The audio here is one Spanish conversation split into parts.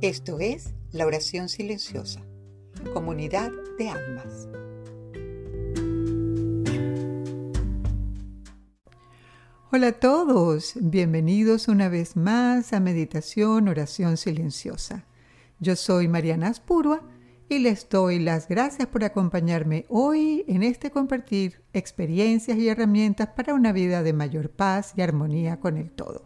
Esto es la oración silenciosa, comunidad de almas. Hola a todos, bienvenidos una vez más a Meditación Oración Silenciosa. Yo soy Mariana Aspurua y les doy las gracias por acompañarme hoy en este compartir experiencias y herramientas para una vida de mayor paz y armonía con el todo.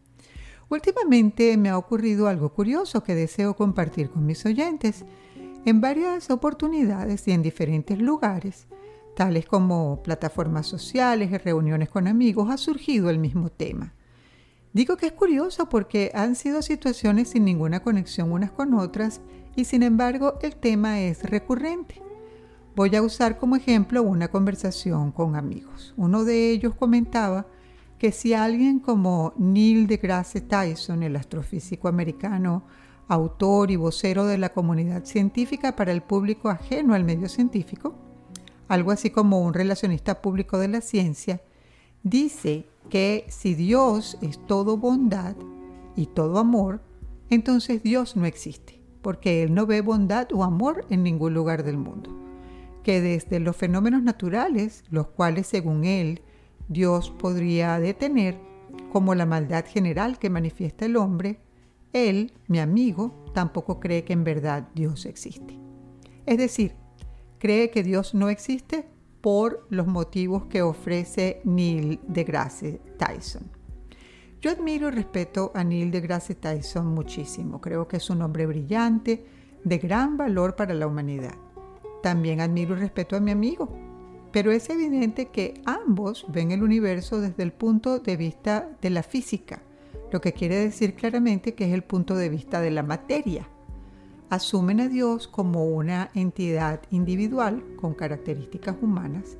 Últimamente me ha ocurrido algo curioso que deseo compartir con mis oyentes. En varias oportunidades y en diferentes lugares, tales como plataformas sociales y reuniones con amigos, ha surgido el mismo tema. Digo que es curioso porque han sido situaciones sin ninguna conexión unas con otras y sin embargo el tema es recurrente. Voy a usar como ejemplo una conversación con amigos. Uno de ellos comentaba que si alguien como Neil deGrasse Tyson, el astrofísico americano, autor y vocero de la comunidad científica para el público ajeno al medio científico, algo así como un relacionista público de la ciencia, dice que si Dios es todo bondad y todo amor, entonces Dios no existe, porque Él no ve bondad o amor en ningún lugar del mundo. Que desde los fenómenos naturales, los cuales según Él, Dios podría detener, como la maldad general que manifiesta el hombre, Él, mi amigo, tampoco cree que en verdad Dios existe. Es decir, cree que Dios no existe por los motivos que ofrece Neil deGrasse Tyson. Yo admiro y respeto a Neil deGrasse Tyson muchísimo. Creo que es un hombre brillante, de gran valor para la humanidad. También admiro y respeto a mi amigo, pero es evidente que ambos ven el universo desde el punto de vista de la física, lo que quiere decir claramente que es el punto de vista de la materia. Asumen a Dios como una entidad individual con características humanas.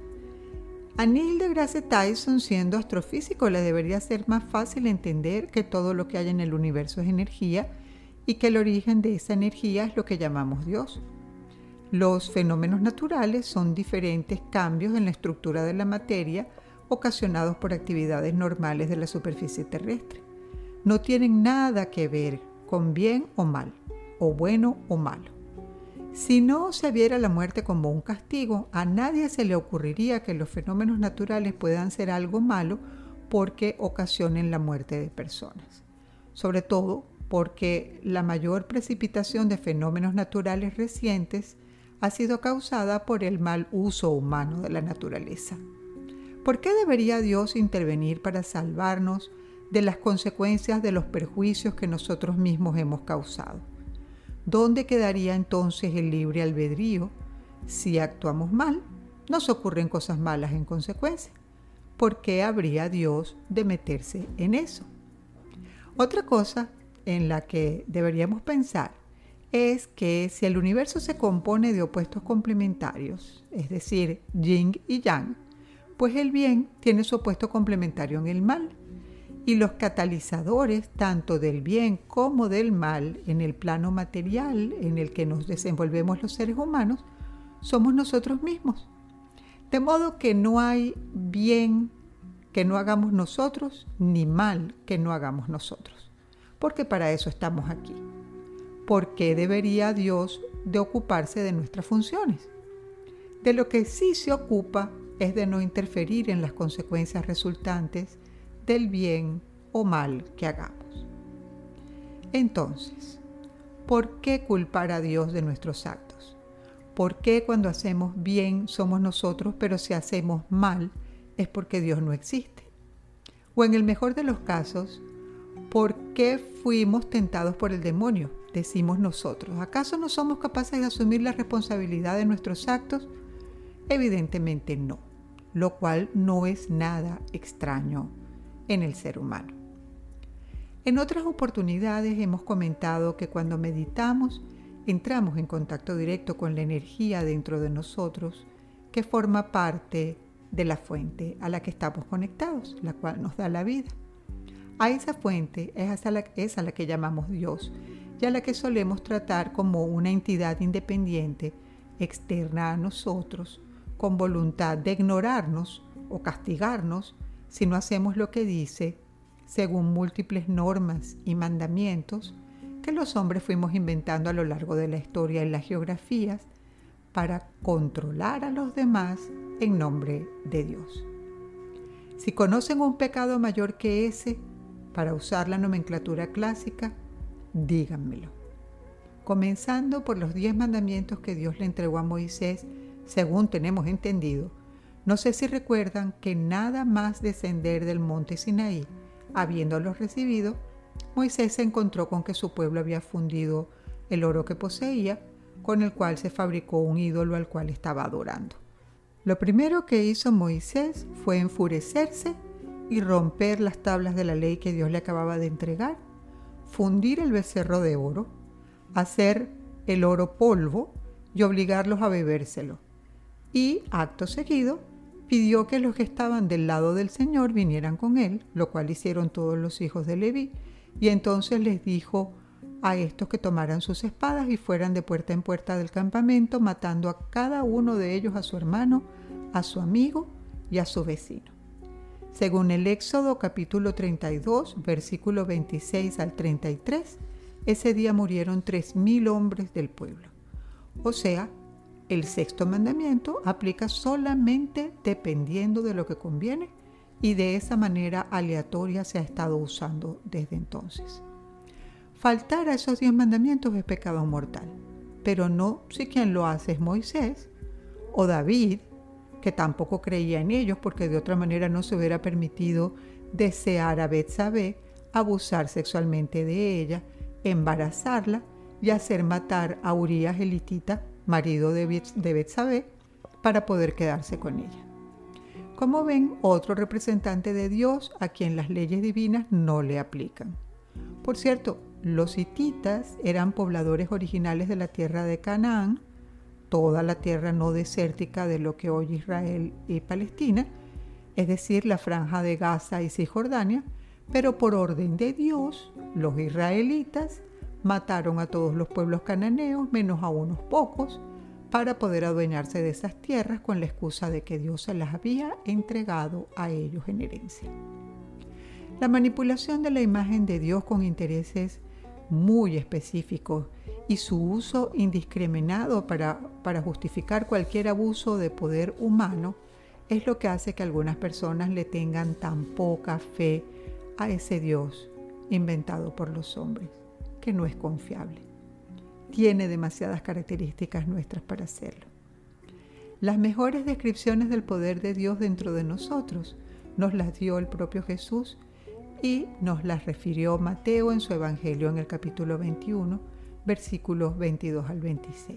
A Neil deGrasse Tyson, siendo astrofísico, le debería ser más fácil entender que todo lo que hay en el universo es energía y que el origen de esa energía es lo que llamamos Dios. Los fenómenos naturales son diferentes cambios en la estructura de la materia ocasionados por actividades normales de la superficie terrestre. No tienen nada que ver con bien o mal, o bueno o malo. Si no se viera la muerte como un castigo, a nadie se le ocurriría que los fenómenos naturales puedan ser algo malo porque ocasionen la muerte de personas. Sobre todo porque la mayor precipitación de fenómenos naturales recientes ha sido causada por el mal uso humano de la naturaleza. ¿Por qué debería Dios intervenir para salvarnos de las consecuencias de los perjuicios que nosotros mismos hemos causado? ¿Dónde quedaría entonces el libre albedrío? Si actuamos mal, nos ocurren cosas malas en consecuencia. ¿Por qué habría Dios de meterse en eso? Otra cosa en la que deberíamos pensar es que si el universo se compone de opuestos complementarios, es decir, yin y yang, pues el bien tiene su opuesto complementario en el mal. Y los catalizadores tanto del bien como del mal en el plano material en el que nos desenvolvemos los seres humanos somos nosotros mismos. De modo que no hay bien que no hagamos nosotros ni mal que no hagamos nosotros, porque para eso estamos aquí. ¿Por qué debería Dios de ocuparse de nuestras funciones? De lo que sí se ocupa es de no interferir en las consecuencias resultantes del bien o mal que hagamos. Entonces, ¿por qué culpar a Dios de nuestros actos? ¿Por qué cuando hacemos bien somos nosotros, pero si hacemos mal es porque Dios no existe? O en el mejor de los casos, ¿por qué fuimos tentados por el demonio? Decimos nosotros. ¿Acaso no somos capaces de asumir la responsabilidad de nuestros actos? Evidentemente no, lo cual no es nada extraño en el ser humano. En otras oportunidades hemos comentado que cuando meditamos entramos en contacto directo con la energía dentro de nosotros que forma parte de la fuente a la que estamos conectados, la cual nos da la vida. A esa fuente es a la que llamamos Dios y a la que solemos tratar como una entidad independiente, externa a nosotros, con voluntad de ignorarnos o castigarnos si no hacemos lo que dice, según múltiples normas y mandamientos que los hombres fuimos inventando a lo largo de la historia y las geografías para controlar a los demás en nombre de Dios. Si conocen un pecado mayor que ese, para usar la nomenclatura clásica, díganmelo. Comenzando por los 10 mandamientos que Dios le entregó a Moisés, según tenemos entendido. No sé si recuerdan que nada más descender del monte Sinaí, habiéndolos recibido, Moisés se encontró con que su pueblo había fundido el oro que poseía, con el cual se fabricó un ídolo al cual estaba adorando. Lo primero que hizo Moisés fue enfurecerse y romper las tablas de la ley que Dios le acababa de entregar, fundir el becerro de oro, hacer el oro polvo y obligarlos a bebérselo. Y, acto seguido, pidió que los que estaban del lado del Señor vinieran con él, lo cual hicieron todos los hijos de Leví, y entonces les dijo a estos que tomaran sus espadas y fueran de puerta en puerta del campamento, matando a cada uno de ellos a su hermano, a su amigo y a su vecino. Según el Éxodo capítulo 32, versículo 26 al 33, ese día murieron 3,000 hombres del pueblo. O sea, el sexto mandamiento aplica solamente dependiendo de lo que conviene, y de esa manera aleatoria se ha estado usando desde entonces. Faltar a esos 10 mandamientos es pecado mortal, pero no si quien lo hace es Moisés o David, que tampoco creía en ellos porque de otra manera no se hubiera permitido desear a Betsabé, abusar sexualmente de ella, embarazarla y hacer matar a Urías elitita, marido de Betsabé, para poder quedarse con ella. Como ven, otro representante de Dios a quien las leyes divinas no le aplican. Por cierto, los hititas eran pobladores originales de la tierra de Canaán, toda la tierra no desértica de lo que hoy Israel y Palestina, es decir, la franja de Gaza y Cisjordania, pero por orden de Dios, los israelitas mataron a todos los pueblos cananeos, menos a unos pocos, para poder adueñarse de esas tierras con la excusa de que Dios se las había entregado a ellos en herencia. La manipulación de la imagen de Dios con intereses muy específicos y su uso indiscriminado para justificar cualquier abuso de poder humano es lo que hace que algunas personas le tengan tan poca fe a ese Dios inventado por los hombres, que no es confiable. Tiene demasiadas características nuestras para hacerlo. Las mejores descripciones del poder de Dios dentro de nosotros nos las dio el propio Jesús y nos las refirió Mateo en su Evangelio en el capítulo 21, versículos 22 al 26.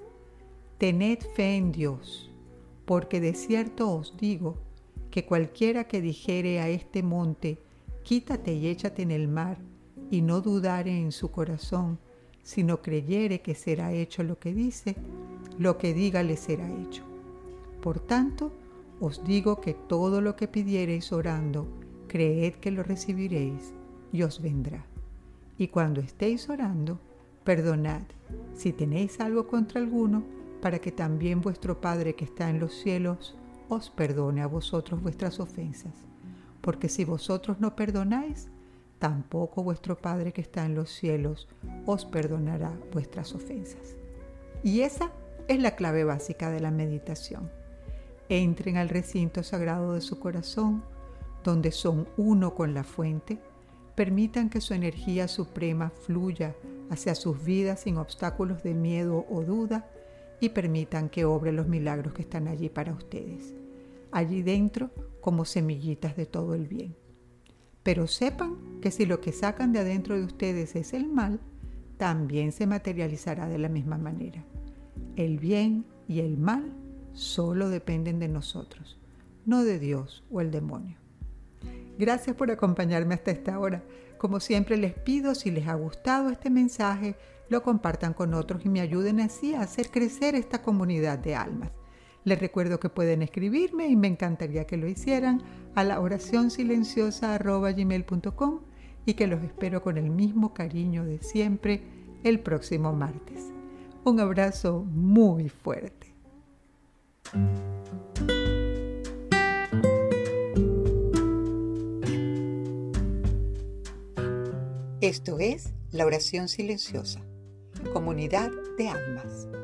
Tened fe en Dios, porque de cierto os digo que cualquiera que dijere a este monte, quítate y échate en el mar, y no dudare en su corazón, sino creyere que será hecho lo que dice, lo que diga le será hecho. Por tanto, os digo que todo lo que pidiereis orando, creed que lo recibiréis y os vendrá. Y cuando estéis orando, perdonad si tenéis algo contra alguno, para que también vuestro Padre que está en los cielos os perdone a vosotros vuestras ofensas. Porque si vosotros no perdonáis, tampoco vuestro Padre que está en los cielos os perdonará vuestras ofensas. Y esa es la clave básica de la meditación. Entren al recinto sagrado de su corazón, donde son uno con la fuente, permitan que su energía suprema fluya hacia sus vidas sin obstáculos de miedo o duda y permitan que obre los milagros que están allí para ustedes, allí dentro como semillitas de todo el bien. Pero sepan que si lo que sacan de adentro de ustedes es el mal, también se materializará de la misma manera. El bien y el mal solo dependen de nosotros, no de Dios o el demonio. Gracias por acompañarme hasta esta hora. Como siempre les pido, si les ha gustado este mensaje, lo compartan con otros y me ayuden así a hacer crecer esta comunidad de almas. Les recuerdo que pueden escribirme y me encantaría que lo hicieran a la oracionsilenciosa@gmail.com y que los espero con el mismo cariño de siempre el próximo martes. Un abrazo muy fuerte. Esto es la oración silenciosa, comunidad de almas.